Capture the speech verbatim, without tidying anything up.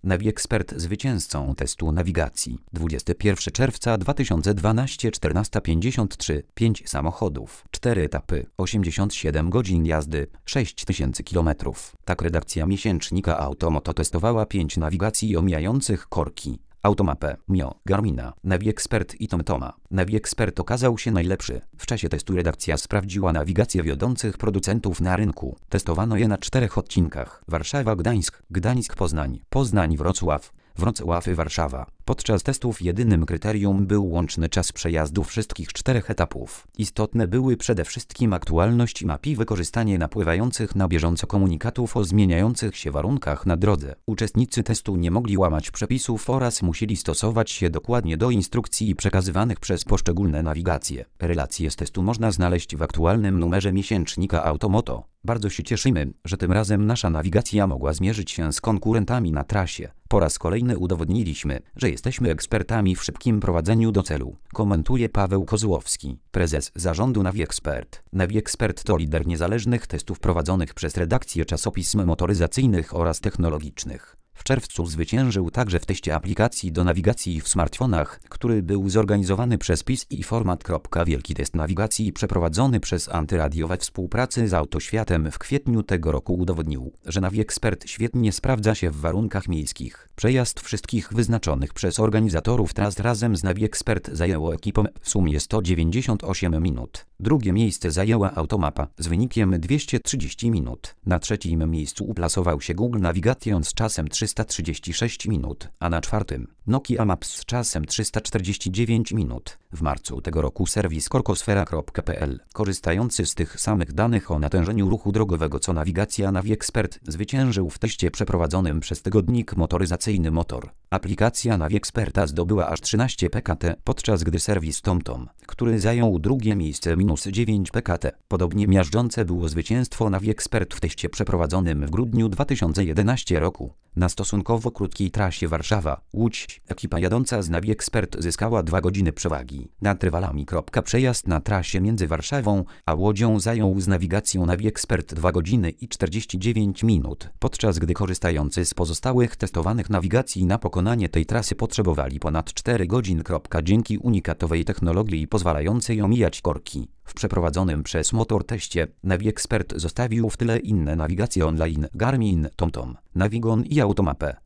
NaviExpert zwycięzcą testu nawigacji. dwudziestego pierwszego czerwca dwa tysiące dwunastego, czternaста pięćdziesiąt trzy, pięć samochodów, cztery etapy, osiemdziesiąt siedem godzin jazdy, sześć tysięcy kilometrów. Tak redakcja miesięcznika Automoto testowała pięć nawigacji omijających korki. Automapę, Mio, Garmina, NaviExpert i TomToma. NaviExpert okazał się najlepszy. W czasie testu redakcja sprawdziła nawigację wiodących producentów na rynku. Testowano je na czterech odcinkach: Warszawa-Gdańsk, Gdańsk-Poznań, Poznań-Wrocław, Wrocław-Warszawa. Podczas testów jedynym kryterium był łączny czas przejazdu wszystkich czterech etapów. Istotne były przede wszystkim aktualność map i wykorzystanie napływających na bieżąco komunikatów o zmieniających się warunkach na drodze. Uczestnicy testu nie mogli łamać przepisów oraz musieli stosować się dokładnie do instrukcji przekazywanych przez poszczególne nawigacje. Relacje z testu można znaleźć w aktualnym numerze miesięcznika Automoto. Bardzo się cieszymy, że tym razem nasza nawigacja mogła zmierzyć się z konkurentami na trasie. Po raz kolejny udowodniliśmy, że jesteśmy ekspertami w szybkim prowadzeniu do celu, komentuje Paweł Kozłowski, prezes zarządu NaviExpert. NaviExpert to lider niezależnych testów prowadzonych przez redakcje czasopism motoryzacyjnych oraz technologicznych. W czerwcu zwyciężył także w teście aplikacji do nawigacji w smartfonach, który był zorganizowany przez P I S i Format. Wielki test nawigacji przeprowadzony przez Antyradio we współpracy z Autoświatem w kwietniu tego roku udowodnił, że NaviExpert świetnie sprawdza się w warunkach miejskich. Przejazd wszystkich wyznaczonych przez organizatorów tras razem z NaviExpert zajęło ekipom w sumie sto dziewięćdziesiąt osiem minut. Drugie miejsce zajęła Automapa z wynikiem dwieście trzydzieści minut. Na trzecim miejscu uplasował się Google Navigation z czasem trzysta trzydzieści sześć minut, a na czwartym Nokia Maps z czasem trzysta czterdzieści dziewięć minut. W marcu tego roku serwis korkosfera kropka p l, korzystający z tych samych danych o natężeniu ruchu drogowego co nawigacja NaviExpert, zwyciężył w teście przeprowadzonym przez tygodnik motoryzacyjny Motor. Aplikacja NaviExperta zdobyła aż trzynaście p k t, podczas gdy serwis TomTom, który zajął drugie miejsce, minus dziewięć p k t. Podobnie miażdżące było zwycięstwo NaviExpert w teście przeprowadzonym w grudniu dwa tysiące jedenastego roku. Na stosunkowo krótkiej trasie Warszawa-Łódź ekipa jadąca z NaviExpert zyskała dwie godziny przewagi nad rywalami. Przejazd na trasie między Warszawą a Łodzią zajął z nawigacją NaviExpert dwie godziny i czterdzieści dziewięć minut, podczas gdy korzystający z pozostałych testowanych nawigacji na pokonanie tej trasy potrzebowali ponad cztery godziny. Dzięki unikatowej technologii pozwalającej omijać korki. W przeprowadzonym przez Motor teście NaviExpert zostawił w tyle inne nawigacje online: Garmin, TomTom, Navigon i Automapę.